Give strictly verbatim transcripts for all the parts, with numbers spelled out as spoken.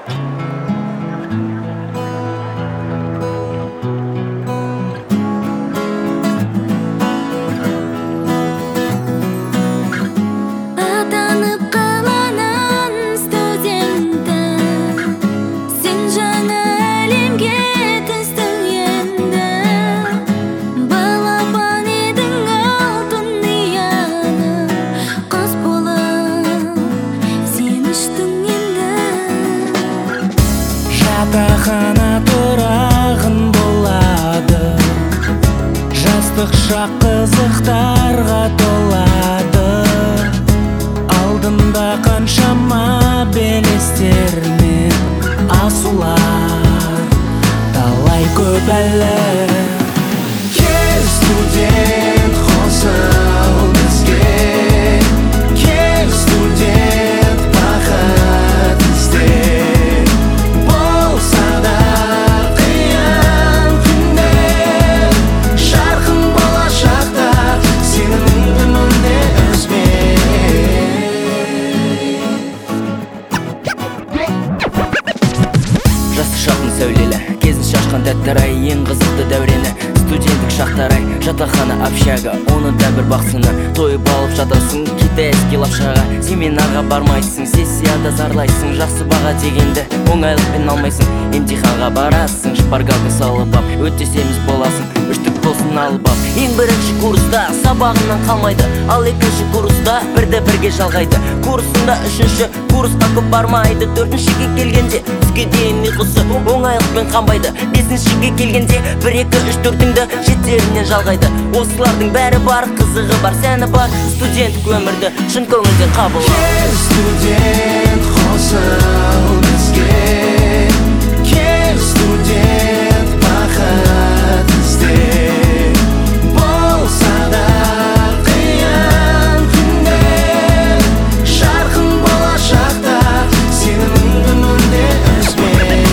Жатақхана тұрағын болады, жастық шақ қызықтарға толады. Алдымда қаншама белестер мен асулар, талай көп әлі. Кел студент, қосыл бізге, кел студент, бақыт ізде. Сәулелі кезін шашқан тәттір-ай, ең қызықты дәурені. Студенттік шақтар-ай, жатақхана общага, оны да бір бақсыны. Тойып алып жатасың китайский лапшаға. Семинарға бармайсың, сессияда зарлайсың. Жақсы баға дегенді оңайлықпен алмайсың. Емтиханға барасың, шпаргалка салып ап, өтесеміз боласың, үштік болсын алып ап. Ең бірінші курста сабағынан қалмайды, ал екінші курста бірді бірге жалғайды. Курсында үшінші курсқа көп бармайды. Төртіншіге келгенде түске дейін ұйқысы оңайлықпен қанбайды. Бесіншіге келгенде бір екі үш төртіңді жеттерінен жалғайды. Осылардың бәрі бар, қызығы бар, сәні бар. Студенттік өмірді шын көңілден қабыл. Кел студент, қосыл бізге, кел студент, бақыт ізде. Болса да қиын күндер, жарқын болашақта сеніміңді мүлде үзбе.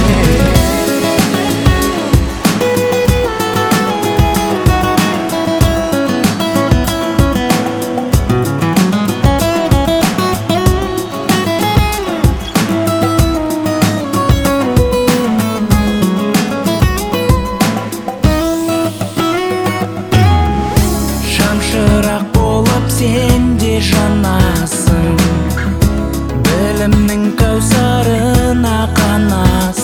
Шамшырақ болып сен де жанасың, білімнің кәусарына қанасың.